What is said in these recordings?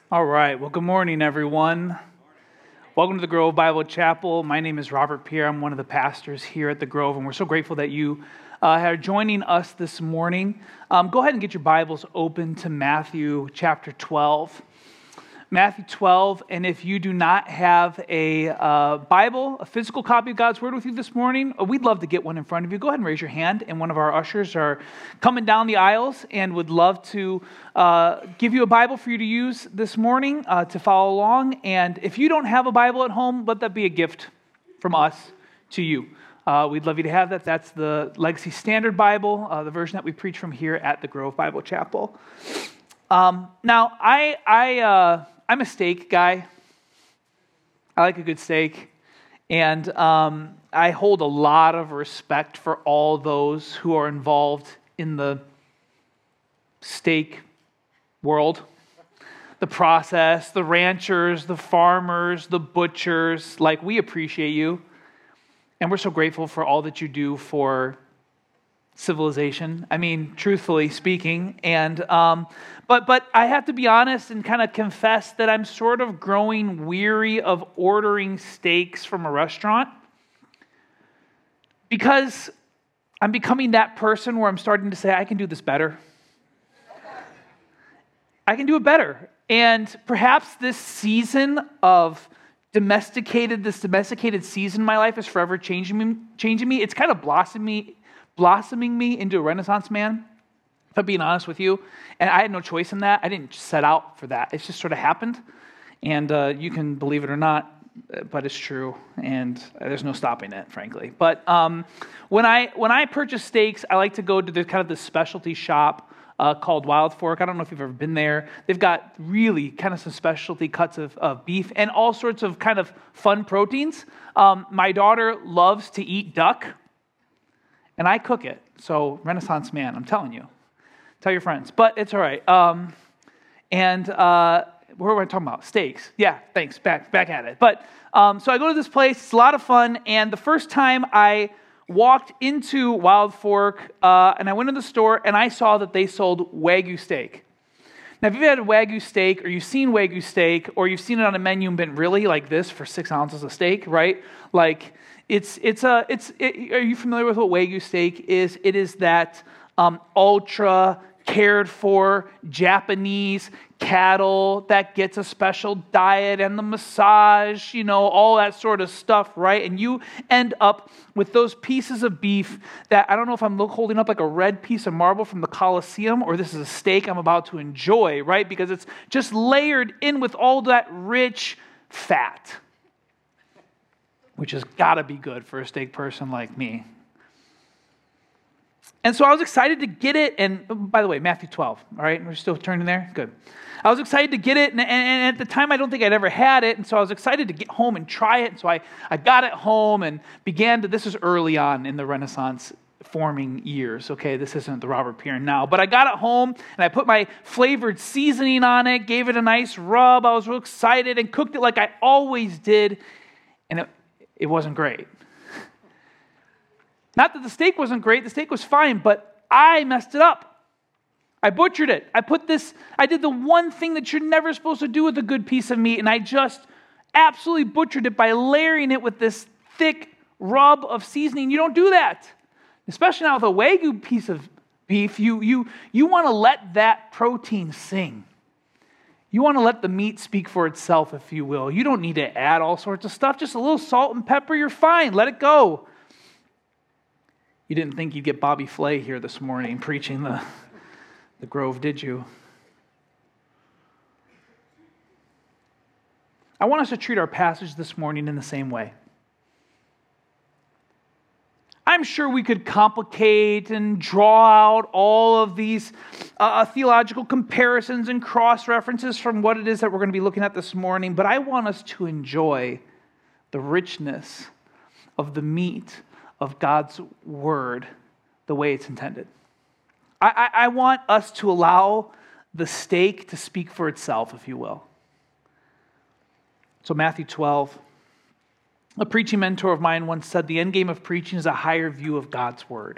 All right. Well, good morning, everyone. Welcome to the Grove Bible Chapel. My name is Robert Pierre. I'm one of the pastors here at the Grove, and we're so grateful that you are joining us this morning. Go ahead and get your Bibles open to Matthew chapter 12. Matthew 12, and if you do not have a Bible, a physical copy of God's Word with you this morning, we'd love to get one in front of you. Go ahead and raise your hand, and one of our ushers are coming down the aisles and would love to give you a Bible for you to use this morning to follow along. And if you don't have a Bible at home, let that be a gift from us to you. We'd love you to have that. That's the Legacy Standard Bible, the version that we preach from here at the Grove Bible Chapel. Now, I'm a steak guy. I like a good steak. And I hold a lot of respect for all those who are involved in the steak world. The process, the ranchers, the farmers, the butchers. Like, we appreciate you. And we're so grateful for all that you do for civilization. I mean, truthfully speaking. And but I have to be honest and kind of confess that I'm sort of growing weary of ordering steaks from a restaurant, because I'm becoming that person where I'm starting to say, I can do this better. I can do it better. And perhaps this domesticated season in my life is forever changing me. It's kind of blossoming me into a Renaissance man, if I'm being honest with you. And I had no choice in that. I didn't set out for that. It's just sort of happened. And you can believe it or not, but it's true. And there's no stopping it, frankly. But when I purchase steaks, I like to go to the specialty shop called Wild Fork. I don't know if you've ever been there. They've got really kind of some specialty cuts of beef and all sorts of kind of fun proteins. My daughter loves to eat duck, and I cook it. So, Renaissance man, I'm telling you. Tell your friends. But it's all right. What were we talking about? Steaks. Yeah, thanks. Back at it. But so I go to this place. It's a lot of fun. And the first time I walked into Wild Fork, and I went to the store, and I saw that they sold Wagyu steak. Now, if you've had a Wagyu steak, or you've seen Wagyu steak, or you've seen it on a menu and been really like this for 6 ounces of steak, right? Like, are you familiar with what Wagyu steak is? It is that ultra cared for Japanese cattle that gets a special diet and the massage, all that sort of stuff, right? And you end up with those pieces of beef that, I don't know if I'm holding up like a red piece of marble from the Colosseum, or this is a steak I'm about to enjoy, right? Because it's just layered in with all that rich fat, which has got to be good for a steak person like me. And so I was excited to get it, and by the way, Matthew 12, all right? We're still turning there? Good. I was excited to get it, and at the time I don't think I'd ever had it, and so I was excited to get home and try it, and so I got it home and this is early on in the Renaissance forming years, okay? This isn't the Robert Pierre now, but I got it home, and I put my flavored seasoning on it, gave it a nice rub, I was real excited, and cooked it like I always did, and it wasn't great. Not that the steak wasn't great, the steak was fine, but I messed it up. I butchered it. I did the one thing that you're never supposed to do with a good piece of meat, and I just absolutely butchered it by layering it with this thick rub of seasoning. You don't do that. Especially not with a Wagyu piece of beef. You want to let that protein sing. You want to let the meat speak for itself, if you will. You don't need to add all sorts of stuff. Just a little salt and pepper, you're fine. Let it go. You didn't think you'd get Bobby Flay here this morning preaching the Grove, did you? I want us to treat our passage this morning in the same way. I'm sure we could complicate and draw out all of these theological comparisons and cross-references from what it is that we're going to be looking at this morning, but I want us to enjoy the richness of the meat of God's Word the way it's intended. I want us to allow the steak to speak for itself, if you will. So Matthew 12, a preaching mentor of mine once said, the end game of preaching is a higher view of God's Word.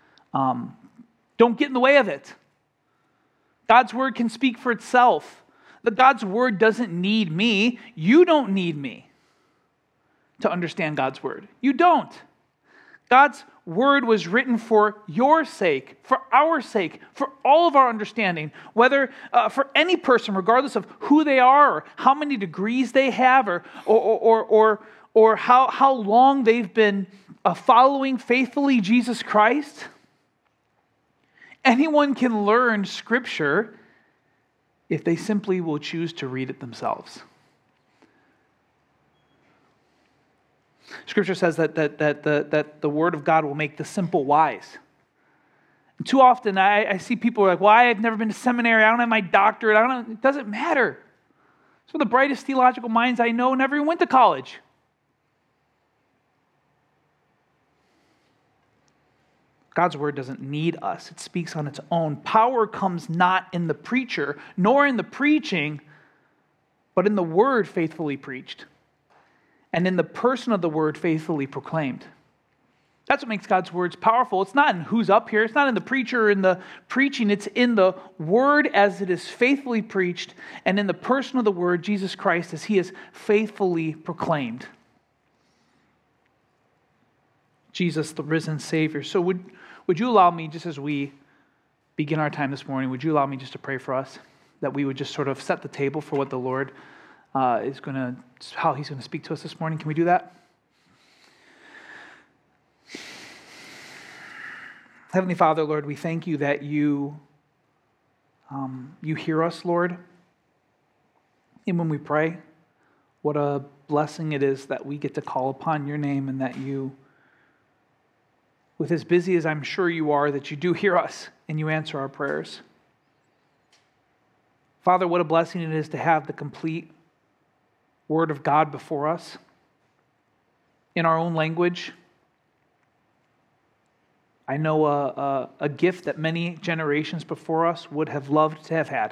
Don't get in the way of it. God's Word can speak for itself. that God's word doesn't need me. You don't need me to understand God's word. You don't. God's word was written for your sake, for our sake, for all of our understanding, whether for any person, regardless of who they are or how many degrees they have or how long they've been following faithfully Jesus Christ. Anyone can learn Scripture if they simply will choose to read it themselves. Scripture says that the Word of God will make the simple wise. And too often I see people like, well, I've never been to seminary, I don't have my doctorate, it doesn't matter. Some of the brightest theological minds I know never even went to college. God's word doesn't need us. It speaks on its own. Power comes not in the preacher, nor in the preaching, but in the word faithfully preached, and in the person of the word faithfully proclaimed. That's what makes God's words powerful. It's not in who's up here. It's not in the preacher or in the preaching. It's in the word as it is faithfully preached, and in the person of the word, Jesus Christ, as he is faithfully proclaimed. Jesus, the risen Savior. So would you allow me, just as we begin our time this morning, would you allow me just to pray for us, that we would just sort of set the table for what the Lord how he's going to speak to us this morning? Can we do that? Heavenly Father, Lord, we thank you that you hear us, Lord. And when we pray, what a blessing it is that we get to call upon your name, and that you, with as busy as I'm sure you are, that you do hear us and you answer our prayers. Father, what a blessing it is to have the complete Word of God before us in our own language. I know a gift that many generations before us would have loved to have had.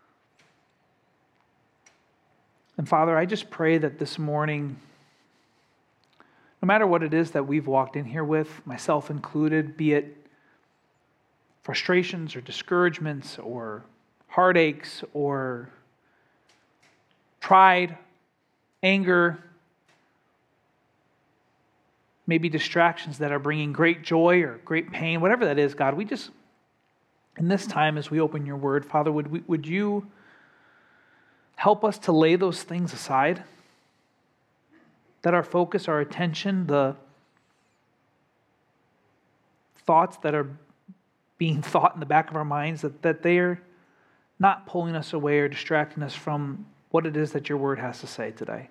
And Father, I just pray that this morning, no matter what it is that we've walked in here with, myself included, be it frustrations or discouragements or heartaches or pride, anger, maybe distractions that are bringing great joy or great pain, whatever that is, God, we just, in this time as we open your word, Father, would you help us to lay those things aside? That our focus, our attention, the thoughts that are being thought in the back of our minds, that they are not pulling us away or distracting us from what it is that your word has to say today.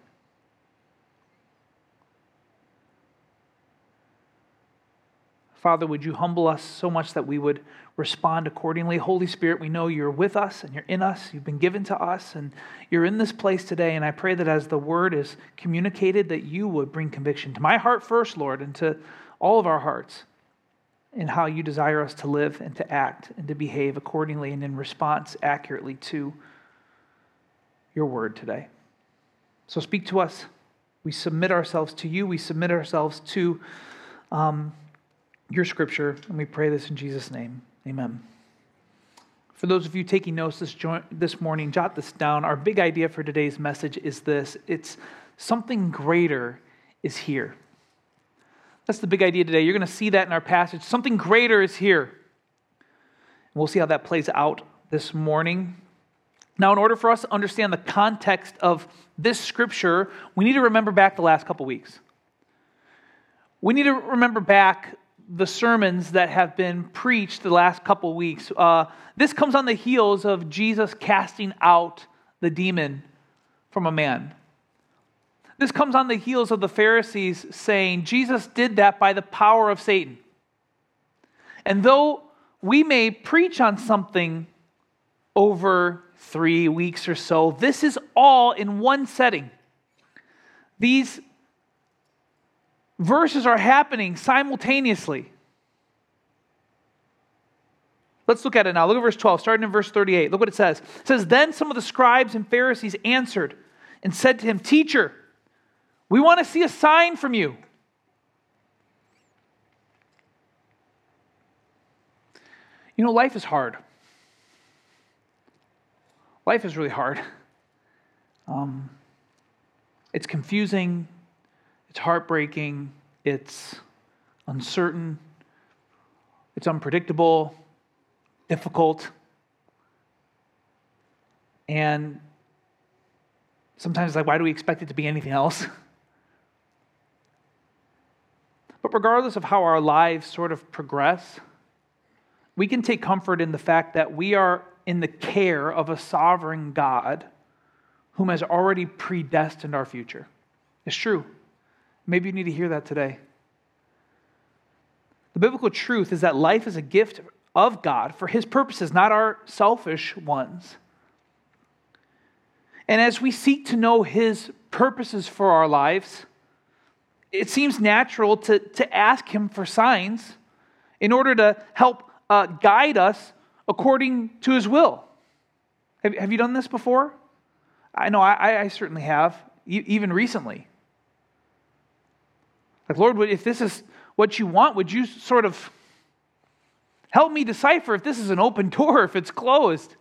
Father, would you humble us so much that we would respond accordingly? Holy Spirit, we know you're with us and you're in us. You've been given to us and you're in this place today. And I pray that as the word is communicated, that you would bring conviction to my heart first, Lord, and to all of our hearts in how you desire us to live and to act and to behave accordingly and in response accurately to your word today. So speak to us. We submit ourselves to you. We submit ourselves to your scripture, and we pray this in Jesus' name. Amen. For those of you taking notes this morning, jot this down. Our big idea for today's message is this. It's something greater is here. That's the big idea today. You're going to see that in our passage. Something greater is here. And we'll see how that plays out this morning. Now, in order for us to understand the context of this scripture, we need to remember back the last couple weeks. We need to remember back the sermons that have been preached the last couple weeks. This comes on the heels of Jesus casting out the demon from a man. This comes on the heels of the Pharisees saying Jesus did that by the power of Satan. And though we may preach on something over 3 weeks or so, this is all in one setting. These verses are happening simultaneously. Let's look at it now. Look at verse 12, starting in verse 38. Look what it says. It says, "Then some of the scribes and Pharisees answered and said to him, 'Teacher, we want to see a sign from you.'" You know, life is hard. Life is really hard. It's confusing, it's heartbreaking, it's uncertain, it's unpredictable, difficult, and sometimes it's like, why do we expect it to be anything else? But regardless of how our lives sort of progress, we can take comfort in the fact that we are in the care of a sovereign God whom has already predestined our future. It's true. Maybe you need to hear that today. The biblical truth is that life is a gift of God for His purposes, not our selfish ones. And as we seek to know His purposes for our lives, it seems natural to ask Him for signs in order to help guide us according to His will. Have you done this before? I know I certainly have, even recently. Like, Lord, if this is what you want, would you sort of help me decipher if this is an open door or if it's closed?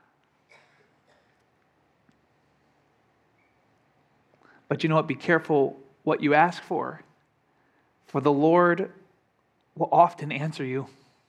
But you know what? Be careful what you ask for the Lord will often answer you.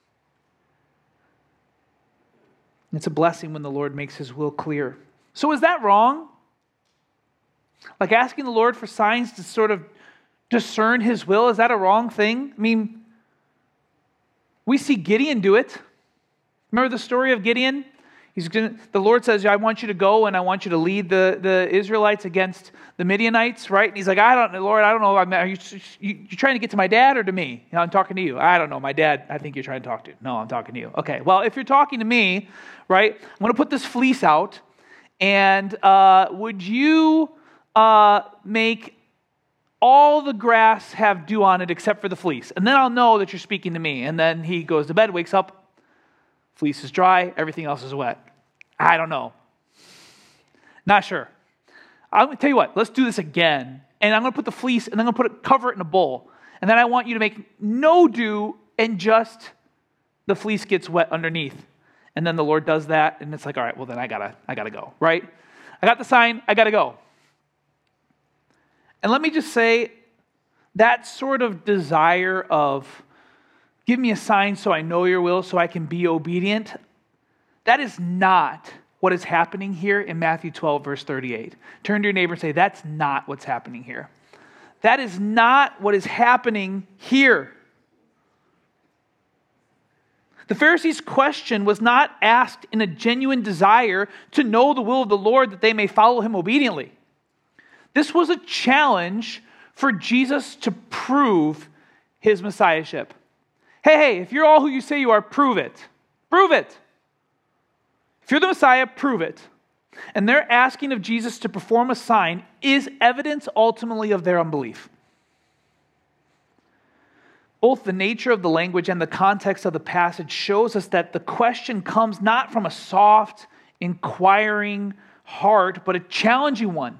It's a blessing when the Lord makes His will clear. So is that wrong? Like asking the Lord for signs to sort of discern His will, is that a wrong thing? I mean, we see Gideon do it. Remember the story of Gideon? The Lord says, I want you to go and I want you to lead the Israelites against the Midianites, right? And he's like, Lord, I don't know. Are you trying to get to my dad or to me? I'm talking to you. I don't know. My dad, I think you're trying to talk to. No, I'm talking to you. Okay, well, if you're talking to me, right, I'm going to put this fleece out, and would you make all the grass have dew on it except for the fleece? And then I'll know that you're speaking to me. And then he goes to bed, wakes up, fleece is dry, everything else is wet. I don't know. Not sure. I'm going to tell you what, let's do this again. And I'm going to put the fleece and I'm going to cover it in a bowl. And then I want you to make no dew and just the fleece gets wet underneath. And then the Lord does that and it's like, all right, well then I gotta go, right? I got the sign, I gotta go. And let me just say, that sort of desire of give me a sign so I know your will, so I can be obedient, that is not what is happening here in Matthew 12, verse 38. Turn to your neighbor and say, that's not what's happening here. That is not what is happening here. The Pharisees' question was not asked in a genuine desire to know the will of the Lord that they may follow Him obediently. This was a challenge for Jesus to prove His messiahship. Hey, if you're all who you say you are, prove it. Prove it. If you're the Messiah, prove it. And their asking of Jesus to perform a sign is evidence ultimately of their unbelief. Both the nature of the language and the context of the passage shows us that the question comes not from a soft, inquiring heart, but a challenging one.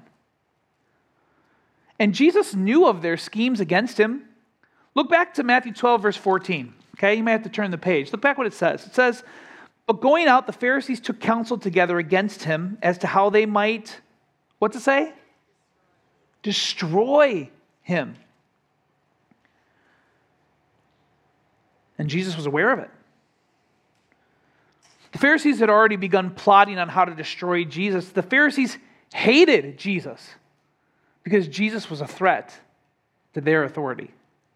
And Jesus knew of their schemes against Him. Look back to Matthew 12, verse 14. Okay, you may have to turn the page. Look back what it says. It says, but going out, the Pharisees took counsel together against Him as to how they might, what's it say? Destroy Him. And Jesus was aware of it. The Pharisees had already begun plotting on how to destroy Jesus. The Pharisees hated Jesus because Jesus was a threat to their authority.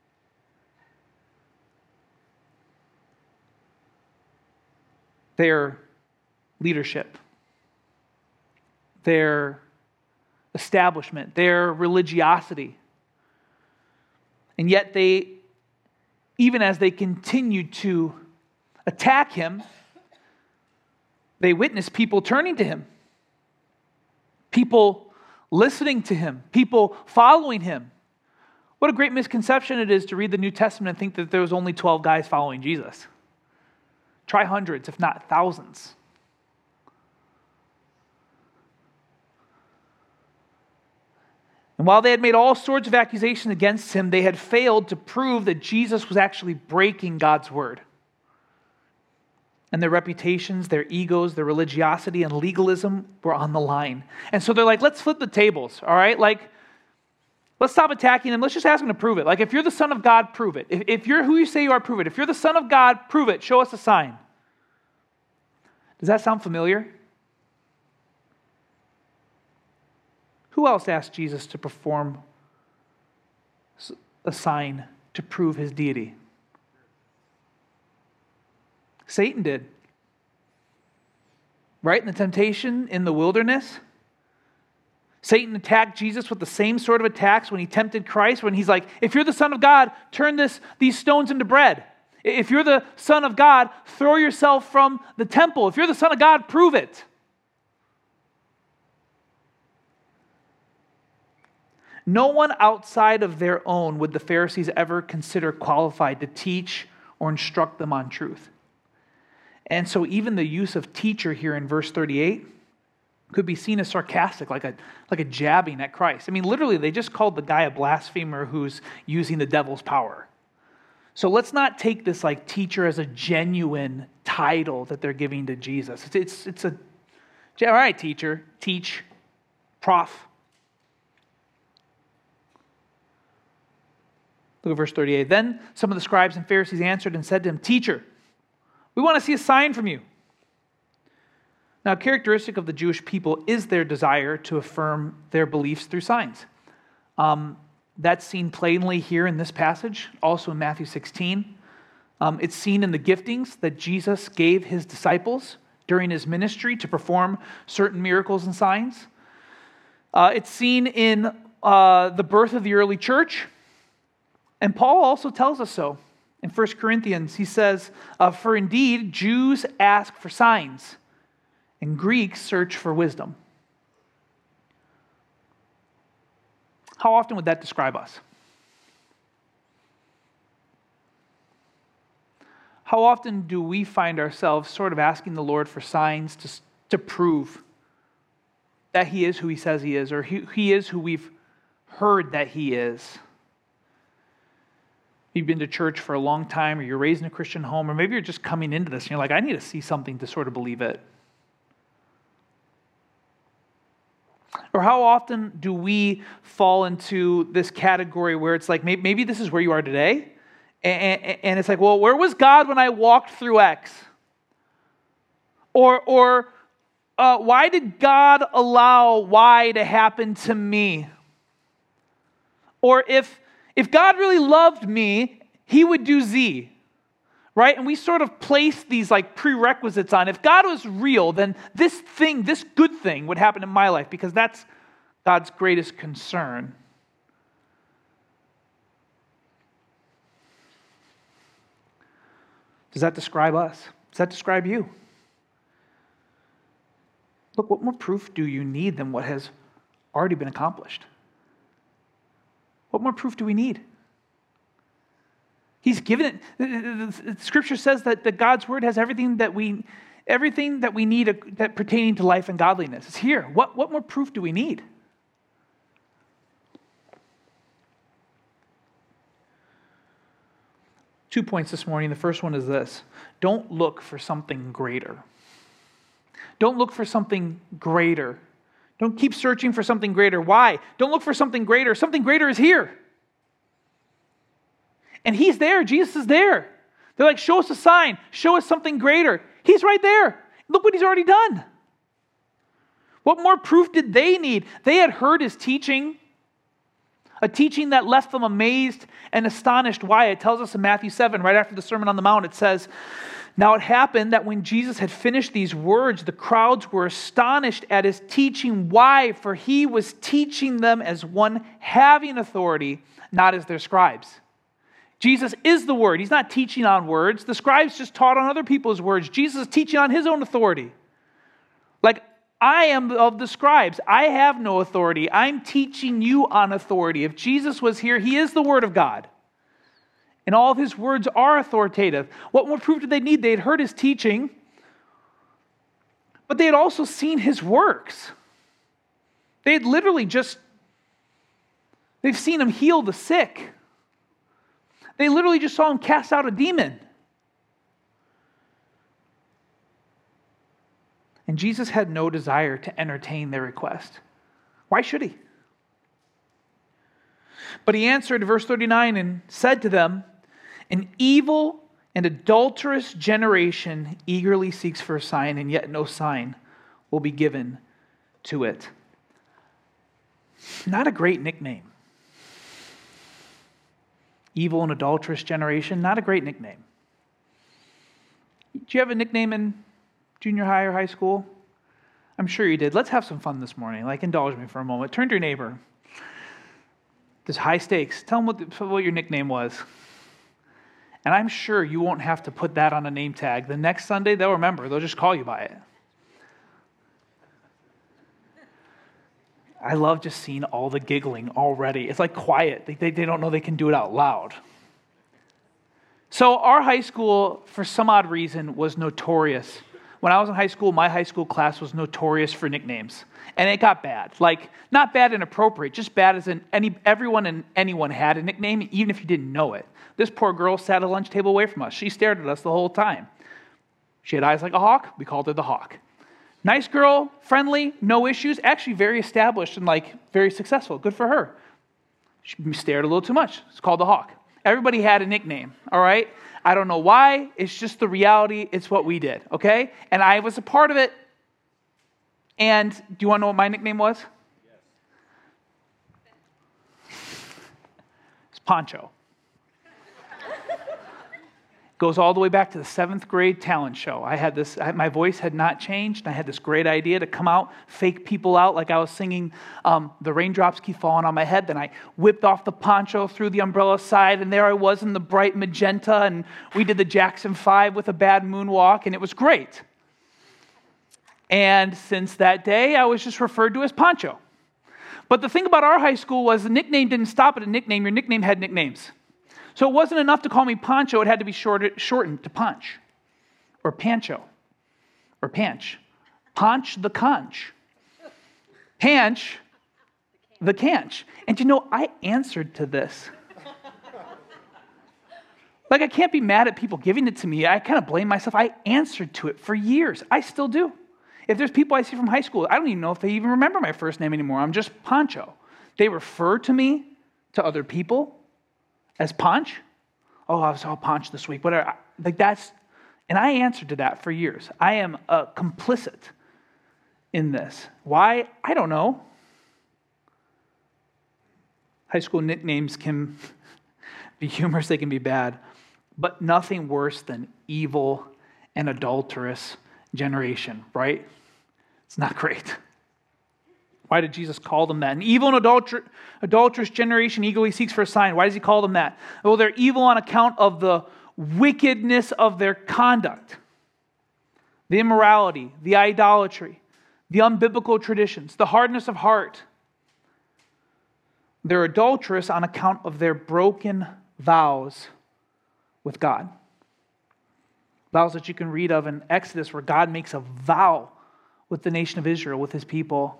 Their leadership, their establishment, their religiosity. And yet they, even as they continued to attack Him, they witnessed people turning to Him, people listening to Him, people following Him. What a great misconception it is to read the New Testament and think that there was only 12 guys following Jesus. Try hundreds, if not thousands. And while they had made all sorts of accusations against Him, they had failed to prove that Jesus was actually breaking God's word. and their reputations, their egos, their religiosity, and legalism were on the line. And so they're like, let's flip the tables, all right? Like, let's stop attacking them. Let's just ask them to prove it. Like, if you're the Son of God, prove it. If you're who you say you are, prove it. If you're the Son of God, prove it. Show us a sign. Does that sound familiar? Who else asked Jesus to perform a sign to prove his deity? Satan did. Right? In the temptation in the wilderness, Satan attacked Jesus with the same sort of attacks when he tempted Christ, when he's like, if you're the Son of God, turn these stones into bread. If you're the Son of God, throw yourself from the temple. If you're the Son of God, prove it. No one outside of their own would the Pharisees ever consider qualified to teach or instruct them on truth. And so even the use of teacher here in verse 38 could be seen as sarcastic, like a jabbing at Christ. I mean, literally, they just called the guy a blasphemer who's using the devil's power. So let's not take this like teacher as a genuine title that they're giving to Jesus. It's all right, teacher, teach, prof. Look at verse 38. Then some of the scribes and Pharisees answered and said to him, Teacher, we want to see a sign from you. Now, a characteristic of the Jewish people is their desire to affirm their beliefs through signs. That's seen plainly here in this passage, also in Matthew 16. It's seen in the giftings that Jesus gave his disciples during his ministry to perform certain miracles and signs. It's seen in the birth of the early church. And Paul also tells us so. In 1 Corinthians, he says, for indeed, Jews ask for signs, and Greeks search for wisdom. How often would that describe us? How often do we find ourselves sort of asking the Lord for signs to prove that he is who he says he is, or he is who we've heard that he is? You've been to church for a long time, or you're raised in a Christian home, or maybe you're just coming into this and you're like, I need to see something to sort of believe it. Or how often do we fall into this category where it's like, maybe this is where you are today, and it's like, well, where was God when I walked through X? Or why did God allow Y to happen to me? Or if God really loved me, he would do Z, right? And we sort of place these like prerequisites on. If God was real, then this good thing would happen in my life because that's God's greatest concern. Does that describe us? Does that describe you? Look, what more proof do you need than what has already been accomplished? What more proof do we need? He's given it. The Scripture says that God's Word has everything that we need that pertaining to life and godliness. It's here. What more proof do we need? Two points this morning. The first one is this. Don't look for something greater. Don't look for something greater. Don't keep searching for something greater. Why? Don't look for something greater. Something greater is here. And he's there. Jesus is there. They're like, show us a sign. Show us something greater. He's right there. Look what he's already done. What more proof did they need? They had heard his teaching, a teaching that left them amazed and astonished. Why? It tells us in Matthew 7, right after the Sermon on the Mount, it says, now it happened that when Jesus had finished these words, the crowds were astonished at his teaching. Why? For he was teaching them as one having authority, not as their scribes. Jesus is the Word. He's not teaching on words. The scribes just taught on other people's words. Jesus is teaching on his own authority. Like, I am of the scribes. I have no authority. I'm teaching you on authority. If Jesus was here, he is the Word of God. And all of his words are authoritative. What more proof did they need? They had heard his teaching, but they had also seen his works. They had literally they've seen him heal the sick. They literally just saw him cast out a demon. And Jesus had no desire to entertain their request. Why should he? But he answered, verse 39, and said to them, an evil and adulterous generation eagerly seeks for a sign, and yet no sign will be given to it. Not a great nickname. Evil and adulterous generation, not a great nickname. Did you have a nickname in junior high or high school? I'm sure you did. Let's have some fun this morning. Indulge me for a moment. Turn to your neighbor. There's high stakes. Tell them what your nickname was. And I'm sure you won't have to put that on a name tag. The next Sunday, they'll remember. They'll just call you by it. I love just seeing all the giggling already. It's like quiet. They don't know they can do it out loud. So our high school, for some odd reason, was notorious. When I was in high school, my high school class was notorious for nicknames. And it got bad. Not bad and appropriate, just bad as in everyone and anyone had a nickname, even if you didn't know it. This poor girl sat at a lunch table away from us. She stared at us the whole time. She had eyes like a hawk. We called her the Hawk. Nice girl, friendly, no issues, actually very established and very successful. Good for her. She stared a little too much. It's called the Hawk. Everybody had a nickname, all right? I don't know why. It's just the reality. It's what we did, okay? And I was a part of it. And do you want to know what my nickname was? Yes. It's Poncho. Goes all the way back to the 7th grade talent show. My voice had not changed. I had this great idea to come out, fake people out like I was singing The Raindrops Keep Falling on My Head. Then I whipped off the poncho through the umbrella side, and there I was in the bright magenta, and we did the Jackson 5 with a bad moonwalk, and it was great. And since that day, I was just referred to as Poncho. But the thing about our high school was the nickname didn't stop at a nickname. Your nickname had nicknames. So it wasn't enough to call me Poncho. It had to be shortened to Punch or Pancho or Panch. Ponch the Conch. Panch the Canch. And I answered to this. I can't be mad at people giving it to me. I kind of blame myself. I answered to it for years. I still do. If there's people I see from high school, I don't even know if they even remember my first name anymore. I'm just Poncho. They refer to me to other people as Ponch. Oh, I was all Ponch this week. Whatever. And I answered to that for years. I am complicit in this. Why? I don't know. High school nicknames can be humorous, they can be bad, but nothing worse than evil and adulterous generation, right? It's not great. Why did Jesus call them that? An evil and adulterous generation eagerly seeks for a sign. Why does he call them that? Well, they're evil on account of the wickedness of their conduct, the immorality, the idolatry, the unbiblical traditions, the hardness of heart. They're adulterous on account of their broken vows with God. Vows that you can read of in Exodus where God makes a vow with the nation of Israel, with his people.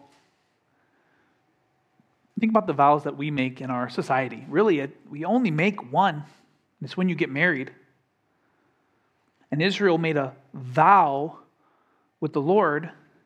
Think about the vows that we make in our society. Really, we only make one. It's when you get married. And Israel made a vow with the Lord.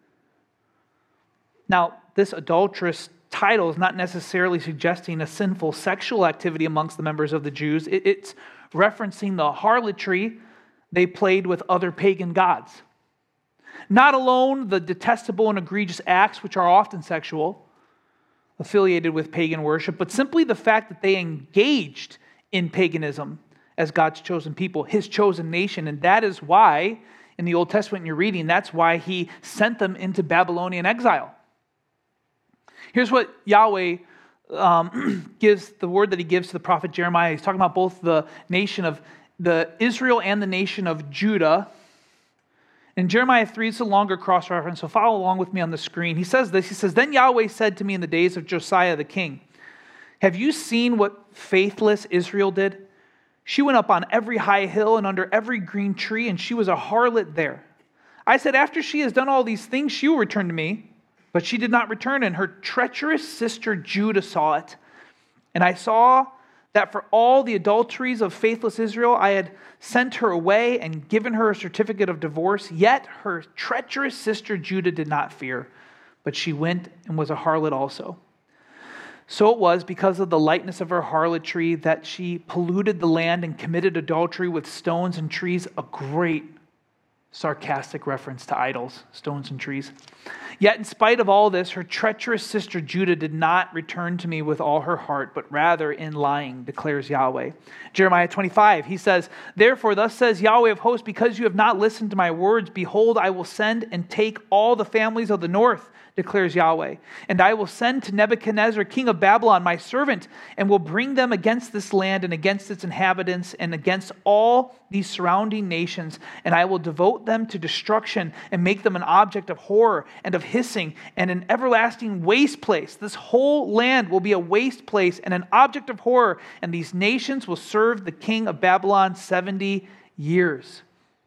Now, this adulterous title is not necessarily suggesting a sinful sexual activity amongst the members of the Jews. It's referencing the harlotry they played with other pagan gods. Not alone the detestable and egregious acts, which are often sexual, affiliated with pagan worship, but simply the fact that they engaged in paganism as God's chosen people, his chosen nation. And that is why, in the Old Testament you're reading, that's why he sent them into Babylonian exile. Here's what Yahweh gives, the word that he gives to the prophet Jeremiah. He's talking about both the nation of the Israel and the nation of Judah. In Jeremiah 3, it's a longer cross-reference, so follow along with me on the screen. He says this, he says, "Then Yahweh said to me in the days of Josiah the king, have you seen what faithless Israel did? She went up on every high hill and under every green tree, and she was a harlot there. I said, after she has done all these things, she will return to me. But she did not return, and her treacherous sister Judah saw it. And I saw that for all the adulteries of faithless Israel, I had sent her away and given her a certificate of divorce. Yet her treacherous sister Judah did not fear, but she went and was a harlot also. So it was because of the lightness of her harlotry that she polluted the land and committed adultery with stones and trees, a great sarcastic reference to idols, stones and trees. Yet in spite of all this, her treacherous sister Judah did not return to me with all her heart, but rather in lying, declares Yahweh. Jeremiah 25, he says, Therefore thus says Yahweh of hosts, because you have not listened to my words, behold, I will send and take all the families of the north, declares Yahweh. And I will send to Nebuchadnezzar, king of Babylon, my servant, and will bring them against this land and against its inhabitants and against all these surrounding nations. And I will devote them to destruction and make them an object of horror and of hissing and an everlasting waste place. This whole land will be a waste place and an object of horror. And these nations will serve the king of Babylon 70 years.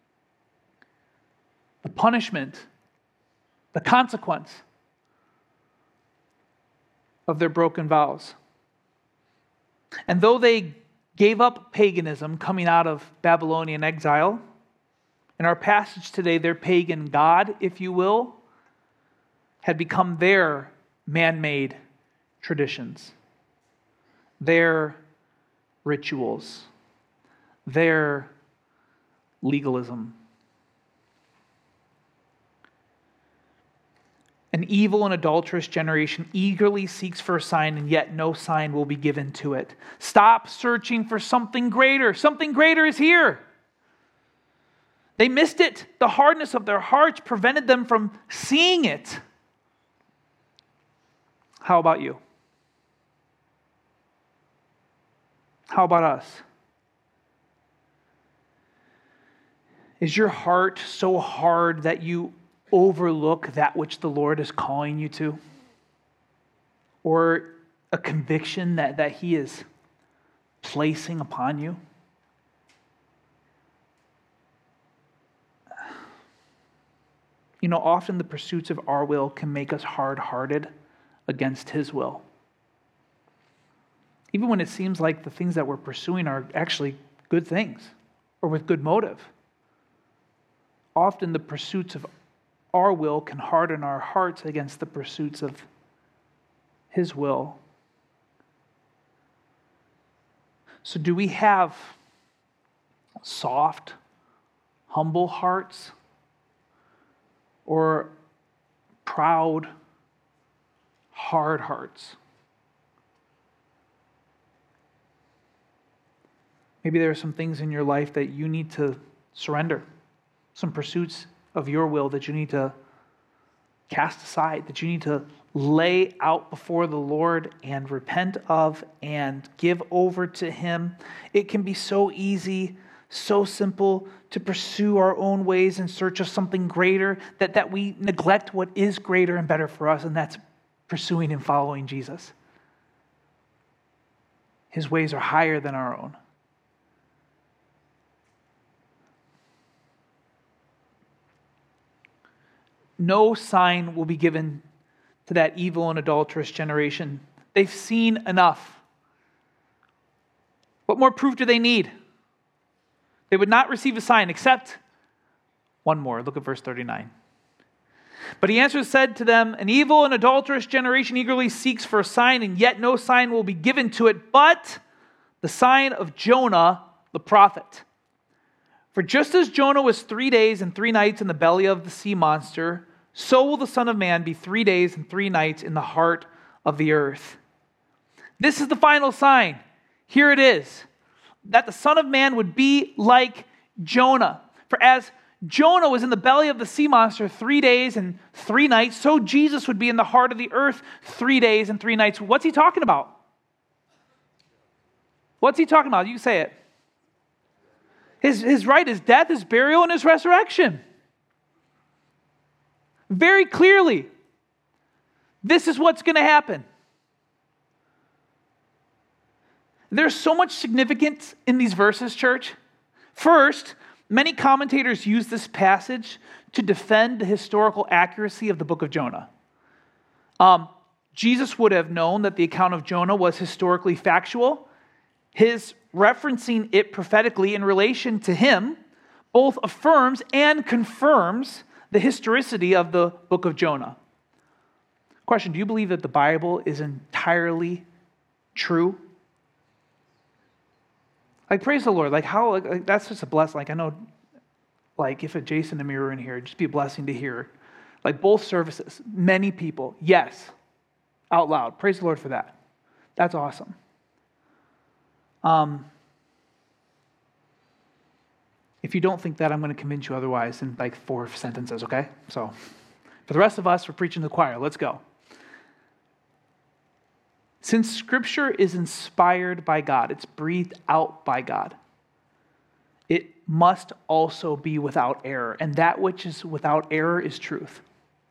The punishment, the consequence of their broken vows. And though they gave up paganism coming out of Babylonian exile, in our passage today, their pagan god, if you will, had become their man-made traditions, their rituals, their legalism. An evil and adulterous generation eagerly seeks for a sign, and yet no sign will be given to it. Stop searching for something greater. Something greater is here. They missed it. The hardness of their hearts prevented them from seeing it. How about you? How about us? Is your heart so hard that you overlook that which the Lord is calling you to? Or a conviction that He is placing upon you? You know, often the pursuits of our will can make us hard-hearted against His will. Even when it seems like the things that we're pursuing are actually good things or with good motive. Often the pursuits of our will can harden our hearts against the pursuits of His will. So do we have soft, humble hearts? Or proud, hard hearts? Maybe there are some things in your life that you need to surrender. Some pursuits of your will that you need to cast aside, that you need to lay out before the Lord and repent of and give over to Him. It can be so easy, so simple to pursue our own ways in search of something greater that we neglect what is greater and better for us, and that's pursuing and following Jesus. His ways are higher than our own. No sign will be given to that evil and adulterous generation. They've seen enough. What more proof do they need? They would not receive a sign except one more. Look at verse 39. But he answered, said to them, an evil and adulterous generation eagerly seeks for a sign, and yet no sign will be given to it, but the sign of Jonah the prophet. For just as Jonah was 3 days and 3 nights in the belly of the sea monster, so will the Son of Man be 3 days and 3 nights in the heart of the earth. This is the final sign. Here it is. That the Son of Man would be like Jonah. For as Jonah was in the belly of the sea monster 3 days and 3 nights, so Jesus would be in the heart of the earth 3 days and 3 nights. What's he talking about? What's he talking about? You can say it. His right, his death, his burial, and his resurrection. Very clearly, this is what's going to happen. There's so much significance in these verses, church. First, many commentators use this passage to defend the historical accuracy of the book of Jonah. Jesus would have known that the account of Jonah was historically factual, his referencing it prophetically in relation to him both affirms and confirms the historicity of the book of Jonah. Question, do you believe that the Bible is entirely true? Like, praise the Lord. Like, how, like, that's just a blessing. Like, I know, like, if a Jason and Amir were in here, it'd just be a blessing to hear. Like, both services, many people, yes, out loud. Praise the Lord for that. That's awesome. If you don't think that, I'm going to convince you otherwise in like 4 sentences, okay? So, for the rest of us, we're preaching to the choir. Let's go. Since Scripture is inspired by God, it's breathed out by God, it must also be without error. And that which is without error is truth.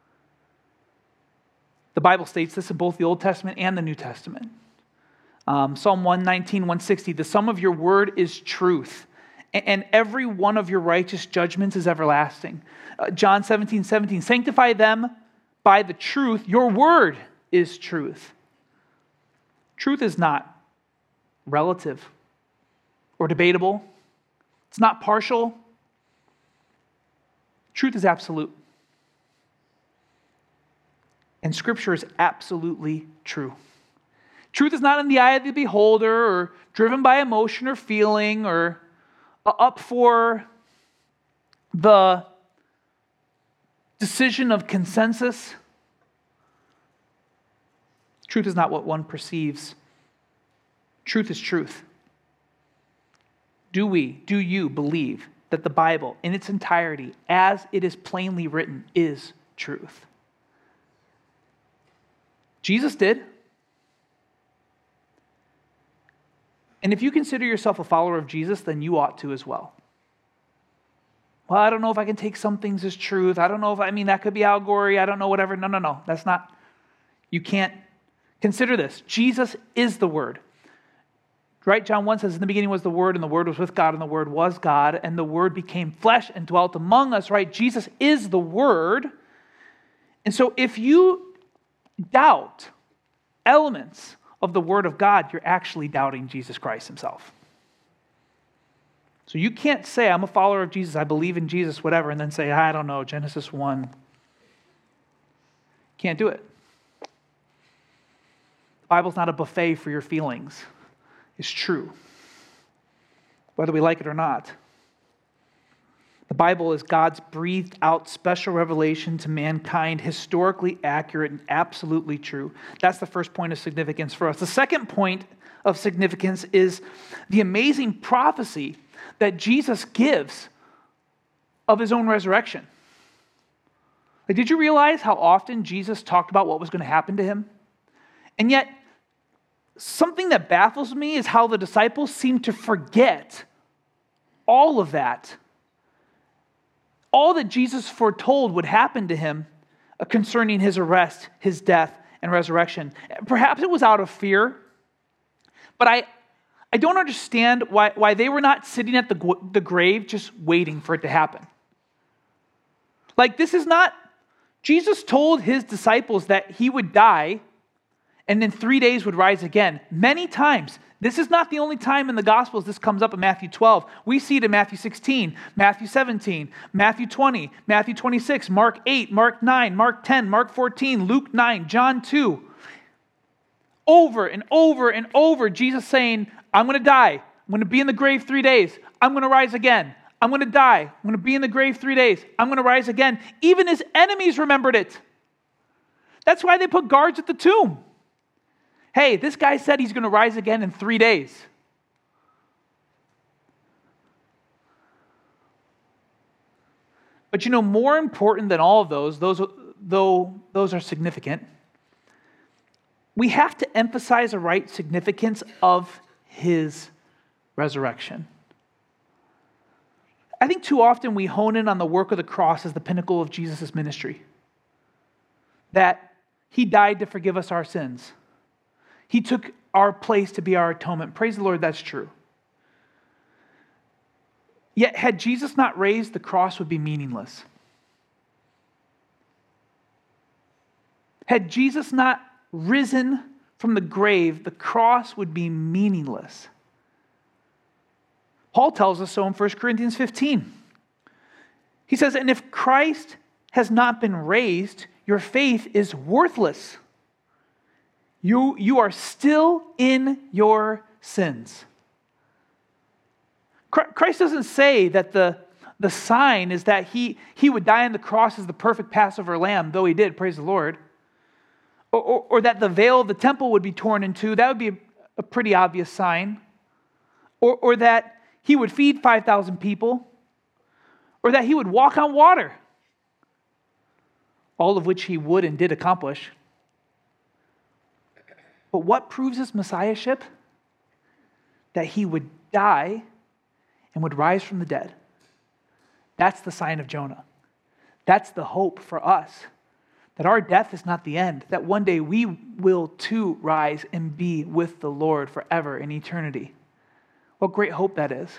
The Bible states this in both the Old Testament and the New Testament. Psalm 119, 160, the sum of your word is truth, and every one of your righteous judgments is everlasting. John 17, 17, sanctify them by the truth. Your word is truth. Truth is not relative or debatable. It's not partial. Truth is absolute. And Scripture is absolutely true. Truth is not in the eye of the beholder or driven by emotion or feeling or up for the decision of consensus. Truth is not what one perceives. Truth is truth. Do you believe that the Bible in its entirety, as it is plainly written, is truth? Jesus did. And if you consider yourself a follower of Jesus, then you ought to as well. Well, I don't know if I can take some things as truth. I don't know if, that could be allegory. I don't know, whatever. No. That's not, you can't. Consider this. Jesus is the Word. Right? John 1 says, in the beginning was the Word, and the Word was with God, and the Word was God, and the Word became flesh and dwelt among us, right? Jesus is the Word. And so if you doubt elements of the Word of God, you're actually doubting Jesus Christ himself. So you can't say, I'm a follower of Jesus, I believe in Jesus, whatever, and then say, I don't know, Genesis 1. Can't do it. The Bible's not a buffet for your feelings. It's true, whether we like it or not. The Bible is God's breathed out special revelation to mankind, historically accurate and absolutely true. That's the first point of significance for us. The second point of significance is the amazing prophecy that Jesus gives of his own resurrection. Like, did you realize how often Jesus talked about what was going to happen to him? And yet, something that baffles me is how the disciples seem to forget all of that. All that Jesus foretold would happen to him concerning his arrest, his death, and resurrection. Perhaps it was out of fear, but I don't understand why they were not sitting at the grave just waiting for it to happen. Like, this is not, Jesus told his disciples that he would die and in 3 days would rise again. Many times. This is not the only time in the Gospels this comes up in Matthew 12. We see it in Matthew 16, Matthew 17, Matthew 20, Matthew 26, Mark 8, Mark 9, Mark 10, Mark 14, Luke 9, John 2. Over and over and over, Jesus saying, I'm going to die. I'm going to be in the grave 3 days. I'm going to rise again. I'm going to die. I'm going to be in the grave 3 days. I'm going to rise again. Even his enemies remembered it. That's why they put guards at the tomb. Hey, this guy said he's going to rise again in 3 days. But more important than all of those, though those are significant, we have to emphasize the right significance of his resurrection. I think too often we hone in on the work of the cross as the pinnacle of Jesus' ministry. That he died to forgive us our sins. He took our place to be our atonement. Praise the Lord, that's true. Yet, had Jesus not raised, the cross would be meaningless. Had Jesus not risen from the grave, the cross would be meaningless. Paul tells us so in 1 Corinthians 15. He says, and if Christ has not been raised, your faith is worthless. You are still in your sins. Christ doesn't say that the sign is that he would die on the cross as the perfect Passover lamb, though he did, praise the Lord. Or that the veil of the temple would be torn in two. That would be a pretty obvious sign. Or that he would feed 5,000 people. Or that he would walk on water. All of which he would and did accomplish. But what proves his messiahship? That he would die and would rise from the dead. That's the sign of Jonah. That's the hope for us. That our death is not the end. That one day we will too rise and be with the Lord forever in eternity. What great hope that is.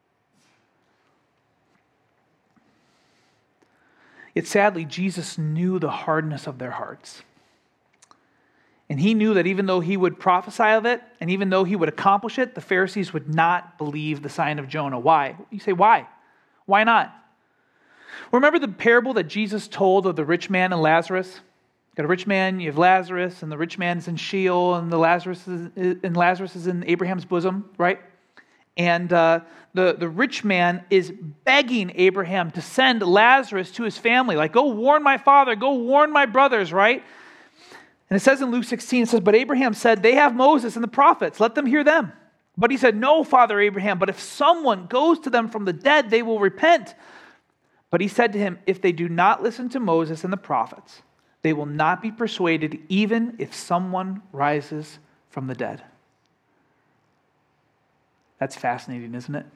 Yet sadly, Jesus knew the hardness of their hearts. And he knew that even though he would prophesy of it, and even though he would accomplish it, the Pharisees would not believe the sign of Jonah. Why? You say, why? Why not? Remember the parable that Jesus told of the rich man and Lazarus? You've got a rich man, you have Lazarus, and the rich man is in Sheol, and Lazarus is in Abraham's bosom, right? And the rich man is begging Abraham to send Lazarus to his family. Like, go warn my father, go warn my brothers, right? And it says in Luke 16, it says, but Abraham said, they have Moses and the prophets, let them hear them. But he said, no, Father Abraham, but if someone goes to them from the dead, they will repent. But he said to him, if they do not listen to Moses and the prophets, they will not be persuaded even if someone rises from the dead. That's fascinating, isn't it?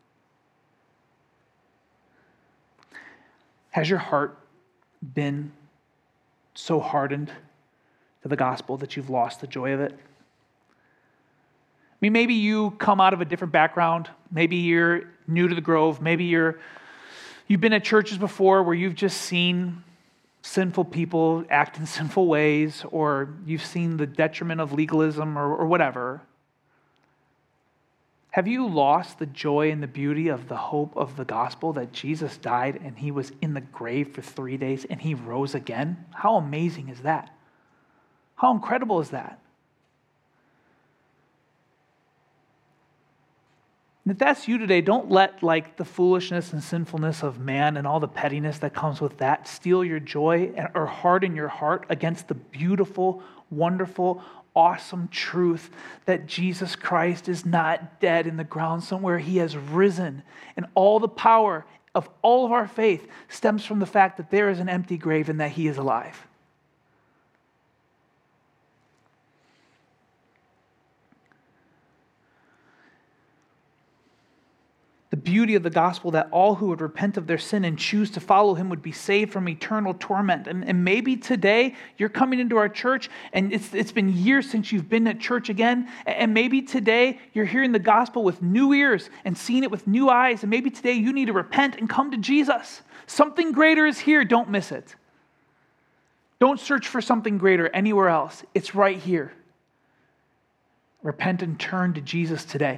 Has your heart been so hardened to the gospel that you've lost the joy of it? I mean, maybe you come out of a different background. Maybe you're new to the Grove. Maybe you've been at churches before where you've just seen sinful people act in sinful ways, or you've seen the detriment of legalism or whatever. Have you lost the joy and the beauty of the hope of the gospel that Jesus died and he was in the grave for 3 days and he rose again? How amazing is that? How incredible is that? And if that's you today, don't let the foolishness and sinfulness of man and all the pettiness that comes with that steal your joy or harden your heart against the beautiful, wonderful, awesome truth that Jesus Christ is not dead in the ground somewhere. He has risen. And all the power of all of our faith stems from the fact that there is an empty grave and that he is alive. The beauty of the gospel that all who would repent of their sin and choose to follow him would be saved from eternal torment. And maybe today you're coming into our church and it's been years since you've been at church again. And maybe today you're hearing the gospel with new ears and seeing it with new eyes. And maybe today you need to repent and come to Jesus. Something greater is here. Don't miss it. Don't search for something greater anywhere else. It's right here. Repent and turn to Jesus today.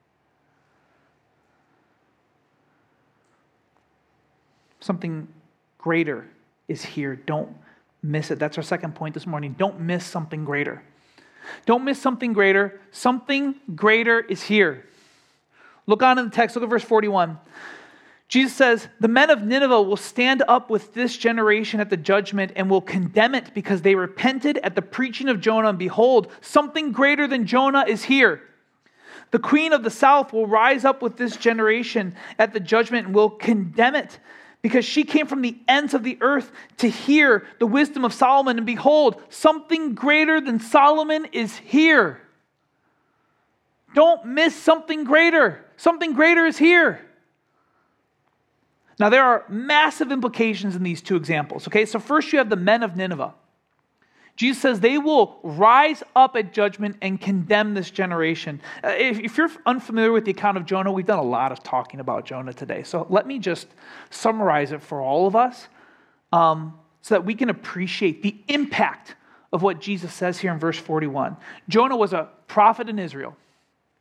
Something greater is here. Don't miss it. That's our second point this morning. Don't miss something greater. Don't miss something greater. Something greater is here. Look on in the text. Look at verse 41. Jesus says, the men of Nineveh will stand up with this generation at the judgment and will condemn it because they repented at the preaching of Jonah. And behold, something greater than Jonah is here. The queen of the south will rise up with this generation at the judgment and will condemn it, because she came from the ends of the earth to hear the wisdom of Solomon. And behold, something greater than Solomon is here. Don't miss something greater. Something greater is here. Now, there are massive implications in these two examples. Okay, so first you have the men of Nineveh. Jesus says they will rise up at judgment and condemn this generation. If you're unfamiliar with the account of Jonah, we've done a lot of talking about Jonah today. So let me just summarize it for all of us so that we can appreciate the impact of what Jesus says here in verse 41. Jonah was a prophet in Israel.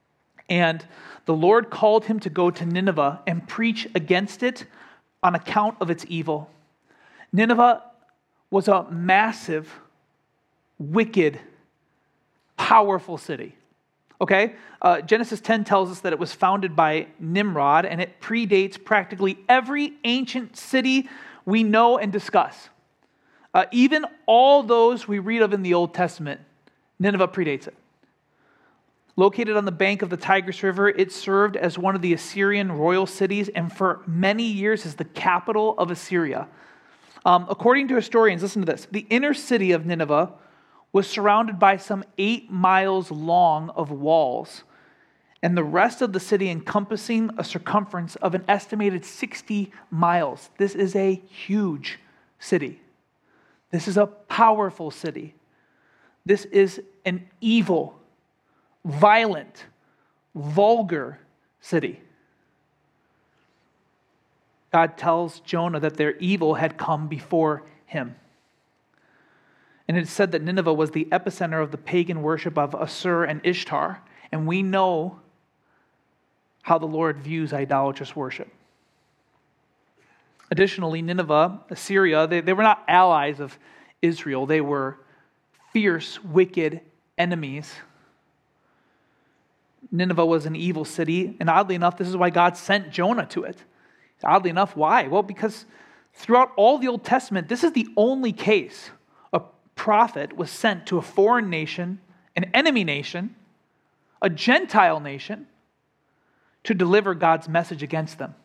And the Lord called him to go to Nineveh and preach against it on account of its evil. Nineveh was a massive, wicked, powerful city. Okay? Genesis 10 tells us that it was founded by Nimrod, and it predates practically every ancient city we know and discuss. Even all those we read of in the Old Testament, Nineveh predates it. Located on the bank of the Tigris River, it served as one of the Assyrian royal cities and for many years as the capital of Assyria. According to historians, listen to this, the inner city of Nineveh was surrounded by some 8 miles long of walls, and the rest of the city encompassing a circumference of an estimated 60 miles. This is a huge city. This is a powerful city. This is an evil, violent, vulgar city. God tells Jonah that their evil had come before him. And it said that Nineveh was the epicenter of the pagan worship of Assur and Ishtar. And we know how the Lord views idolatrous worship. Additionally, Nineveh, Assyria, they were not allies of Israel. They were fierce, wicked enemies. Nineveh was an evil city, and oddly enough, this is why God sent Jonah to it. Oddly enough, why? Well, because throughout all the Old Testament, this is the only case a prophet was sent to a foreign nation, an enemy nation, a Gentile nation, to deliver God's message against them.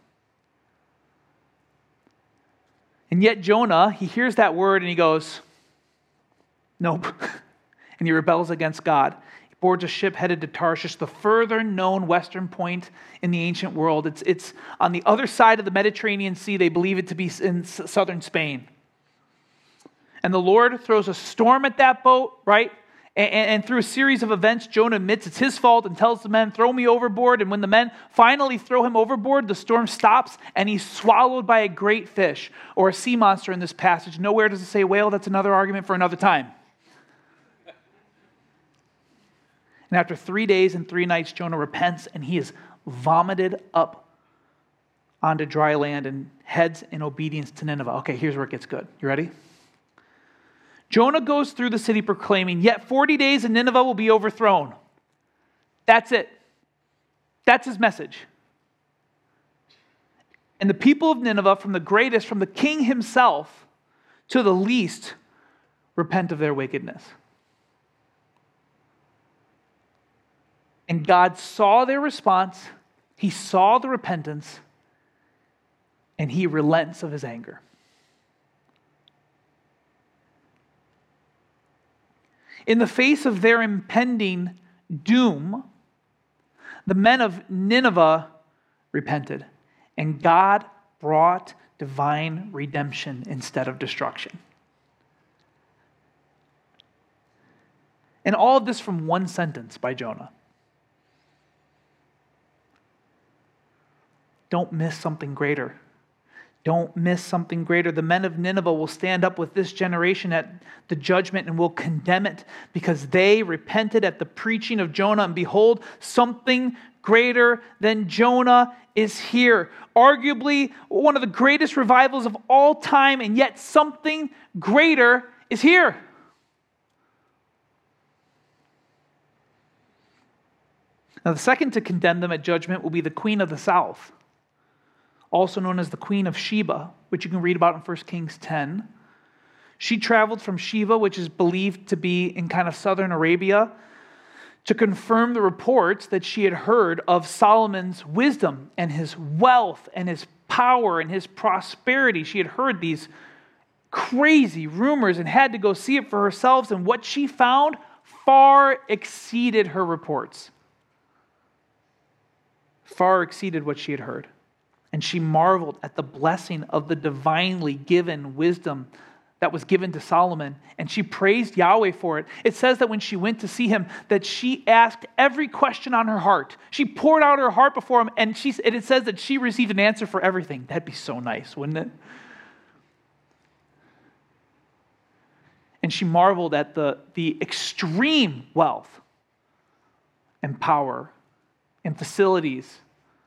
And yet Jonah, he hears that word and he goes, nope. And he rebels against God. He boards a ship headed to Tarshish, the further known western point in the ancient world. It's on the other side of the Mediterranean Sea. They believe it to be in southern Spain. And the Lord throws a storm at that boat, right? And through a series of events, Jonah admits it's his fault and tells the men, throw me overboard. And when the men finally throw him overboard, the storm stops and he's swallowed by a great fish or a sea monster in this passage. Nowhere does it say whale. That's another argument for another time. And after 3 days and 3 nights, Jonah repents and he is vomited up onto dry land and heads in obedience to Nineveh. Okay, here's where it gets good. You ready? Jonah goes through the city proclaiming, yet 40 days and Nineveh will be overthrown. That's it. That's his message. And the people of Nineveh, from the greatest, from the king himself to the least, repent of their wickedness. And God saw their response, he saw the repentance, and he relents of his anger. In the face of their impending doom, the men of Nineveh repented, and God brought divine redemption instead of destruction. And all of this from one sentence by Jonah. Don't miss something greater. Don't miss something greater. The men of Nineveh will stand up with this generation at the judgment and will condemn it because they repented at the preaching of Jonah. And behold, something greater than Jonah is here. Arguably one of the greatest revivals of all time, and yet something greater is here. Now, the second to condemn them at judgment will be the queen of the south, also known as the Queen of Sheba, which you can read about in 1 Kings 10. She traveled from Sheba, which is believed to be in kind of southern Arabia, to confirm the reports that she had heard of Solomon's wisdom and his wealth and his power and his prosperity. She had heard these crazy rumors and had to go see it for herself, and what she found far exceeded her reports. Far exceeded what she had heard. And she marveled at the blessing of the divinely given wisdom that was given to Solomon. And she praised Yahweh for it. It says that when she went to see him, that she asked every question on her heart. She poured out her heart before him, and it says that she received an answer for everything. That'd be so nice, wouldn't it? And she marveled at the extreme wealth and power and facilities.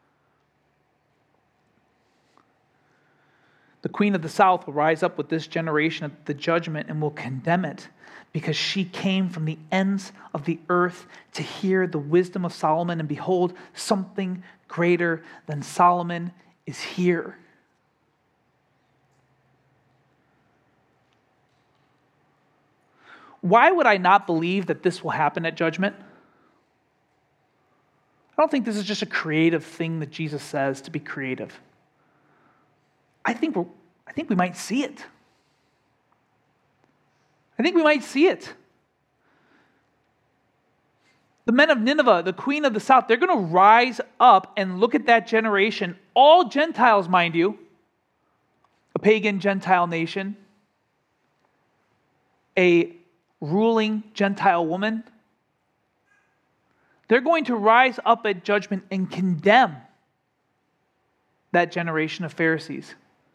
The queen of the south will rise up with this generation at the judgment and will condemn it, because she came from the ends of the earth to hear the wisdom of Solomon, and behold, something greater than Solomon is here. Why would I not believe that this will happen at judgment? I don't think this is just a creative thing that Jesus says to be creative. I think we might see it. I think we might see it. The men of Nineveh, the queen of the south, they're going to rise up and look at that generation. All Gentiles, mind you, a pagan Gentile nation, a ruling Gentile woman. They're going to rise up at judgment and condemn that generation of Pharisees.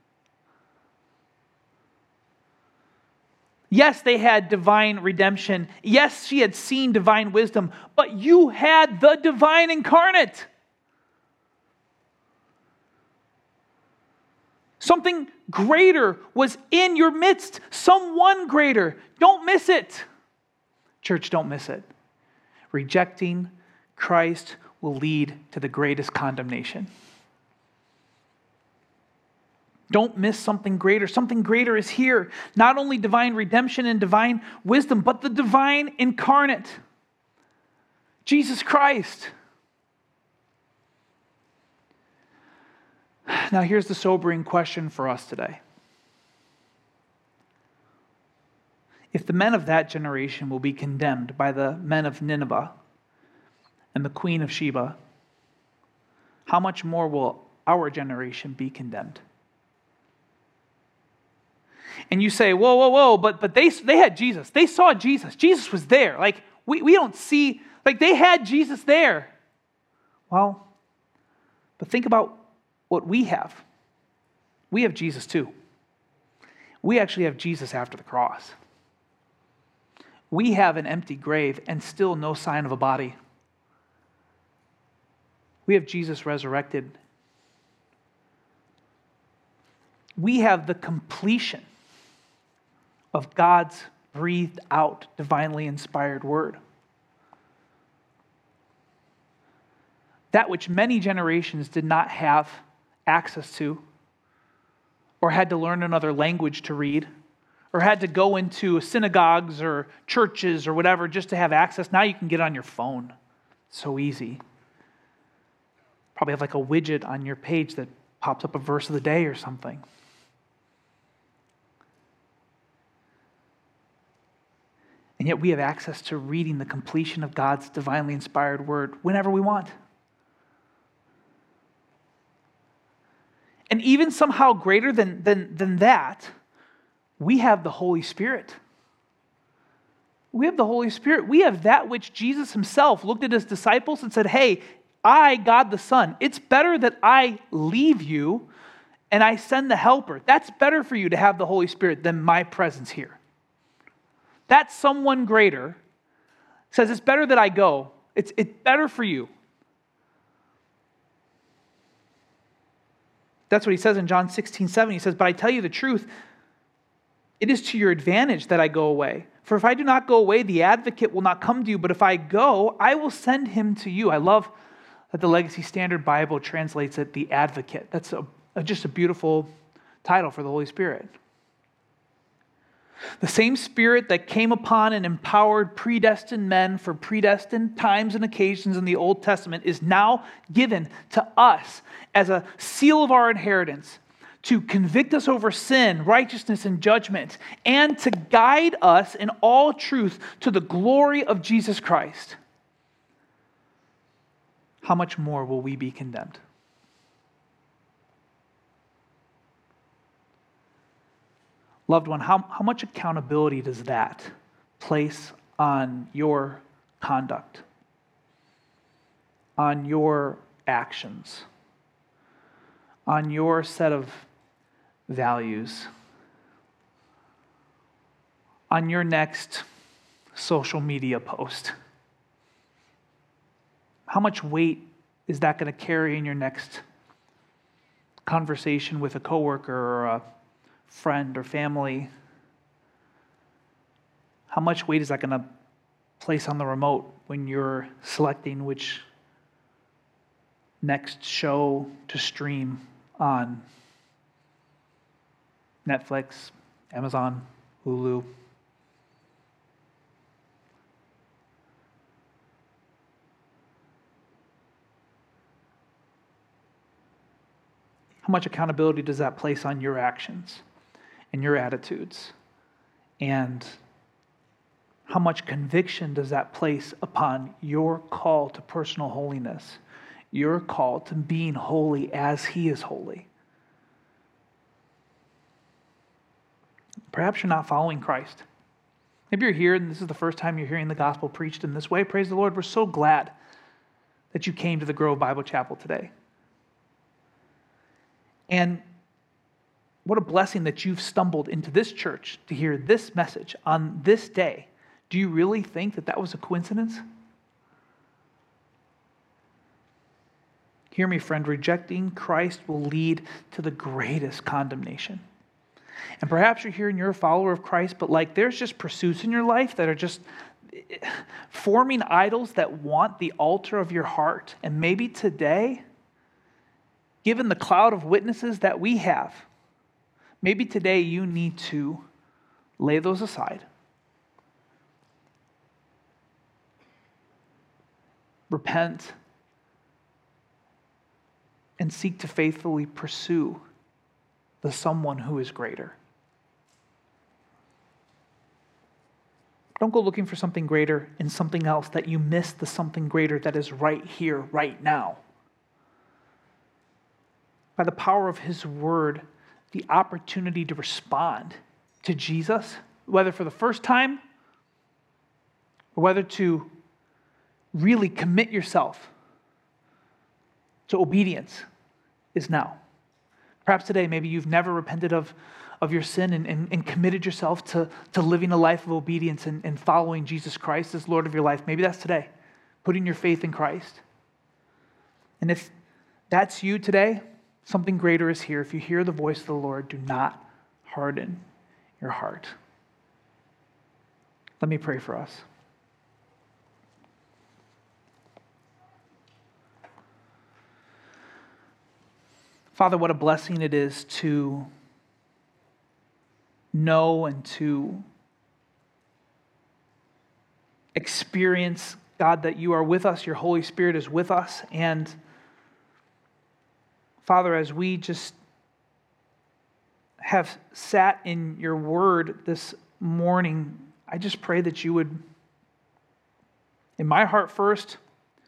Yes, they had divine redemption. Yes, she had seen divine wisdom, but you had the divine incarnate. Something greater was in your midst. Someone greater. Don't miss it. Church, don't miss it. Rejecting Christ will lead to the greatest condemnation. Don't miss something greater. Something greater is here. Not only divine redemption and divine wisdom, but the divine incarnate. Jesus Christ. Now here's the sobering question for us today. If the men of that generation will be condemned by the men of Nineveh and the queen of Sheba, how much more will our generation be condemned? And you say, whoa, but they had Jesus. They saw Jesus. Jesus was there. Like, we don't see, like they had Jesus there. Well, but think about what we have. We have Jesus too. We actually have Jesus after the cross. We have an empty grave and still no sign of a body. We have Jesus resurrected. We have the completion of God's breathed out, divinely inspired word. That which many generations did not have access to, or had to learn another language to read, or had to go into synagogues or churches or whatever just to have access. Now you can get on your phone. So easy. Probably have like a widget on your page that pops up a verse of the day or something. And yet we have access to reading the completion of God's divinely inspired word whenever we want. And even somehow greater than that, we have the Holy Spirit. We have the Holy Spirit. We have that which Jesus himself looked at his disciples and said, hey, I, God the Son, it's better that I leave you and I send the helper. That's better for you to have the Holy Spirit than my presence here. That someone greater says it's better that I go. It's better for you. That's what he says in John 16:7. He says, but I tell you the truth, it is to your advantage that I go away. For if I do not go away, the advocate will not come to you. But if I go, I will send him to you. I love that the Legacy Standard Bible translates it, the advocate. That's just a beautiful title for the Holy Spirit. The same Spirit that came upon and empowered predestined men for predestined times and occasions in the Old Testament is now given to us as a seal of our inheritance to convict us over sin, righteousness, and judgment, and to guide us in all truth to the glory of Jesus Christ. How much more will we be condemned? Loved one, how much accountability does that place on your conduct, on your actions, on your set of values, on your next social media post? How much weight is that going to carry in your next conversation with a coworker or a friend or family? How much weight is that going to place on the remote when you're selecting which next show to stream on Netflix, Amazon, Hulu? How much accountability does that place on your actions and your attitudes? And how much conviction does that place upon your call to personal holiness, your call to being holy as He is holy? Perhaps you're not following Christ. Maybe you're here and this is the first time you're hearing the gospel preached in this way. Praise the Lord. We're so glad that you came to the Grove Bible Chapel today. And what a blessing that you've stumbled into this church to hear this message on this day. Do you really think that that was a coincidence? Hear me, friend. Rejecting Christ will lead to the greatest condemnation. And perhaps you're here and you're a follower of Christ, but there's just pursuits in your life that are just forming idols that want the altar of your heart. And maybe today, given the cloud of witnesses that we have, maybe today you need to lay those aside. Repent and seek to faithfully pursue the someone who is greater. Don't go looking for something greater in something else that you miss the something greater that is right here, right now. By the power of His word, the opportunity to respond to Jesus, whether for the first time or whether to really commit yourself to obedience, is now. Perhaps today, maybe you've never repented of your sin and committed yourself to living a life of obedience and following Jesus Christ as Lord of your life. Maybe that's today, putting your faith in Christ. And if that's you today, something greater is here. If you hear the voice of the Lord, do not harden your heart. Let me pray for us. Father, what a blessing it is to know and to experience, God, that you are with us, your Holy Spirit is with us. And Father, as we just have sat in your word this morning, I just pray that you would, in my heart first,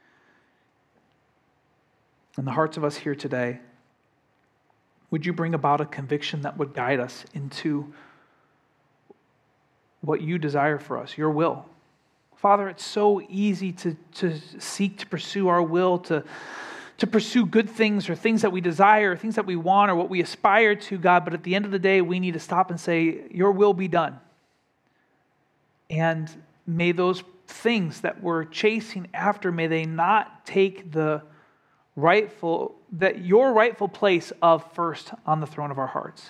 in the hearts of us here today, would you bring about a conviction that would guide us into what you desire for us, your will. Father, it's so easy to seek to pursue our will, to pursue good things or things that we desire, or things that we want or what we aspire to, God, but at the end of the day, we need to stop and say, your will be done. And may those things that we're chasing after, may they not take your rightful place of first on the throne of our hearts.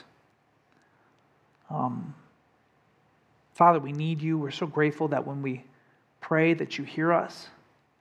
Father, we need you. We're so grateful that when we pray that you hear us,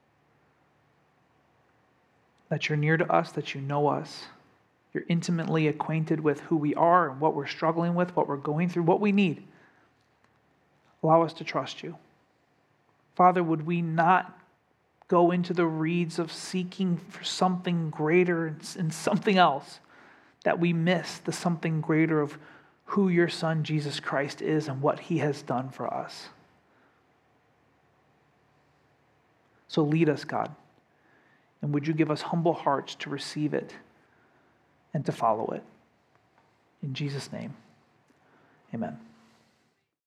that you're near to us, that you know us. You're intimately acquainted with who we are and what we're struggling with, what we're going through, what we need. Allow us to trust you. Father, would we not go into the reeds of seeking for something greater and something else, that we miss the something greater of who your Son, Jesus Christ, is and what he has done for us. So lead us, God, and would you give us humble hearts to receive it and to follow it. In Jesus' name, amen.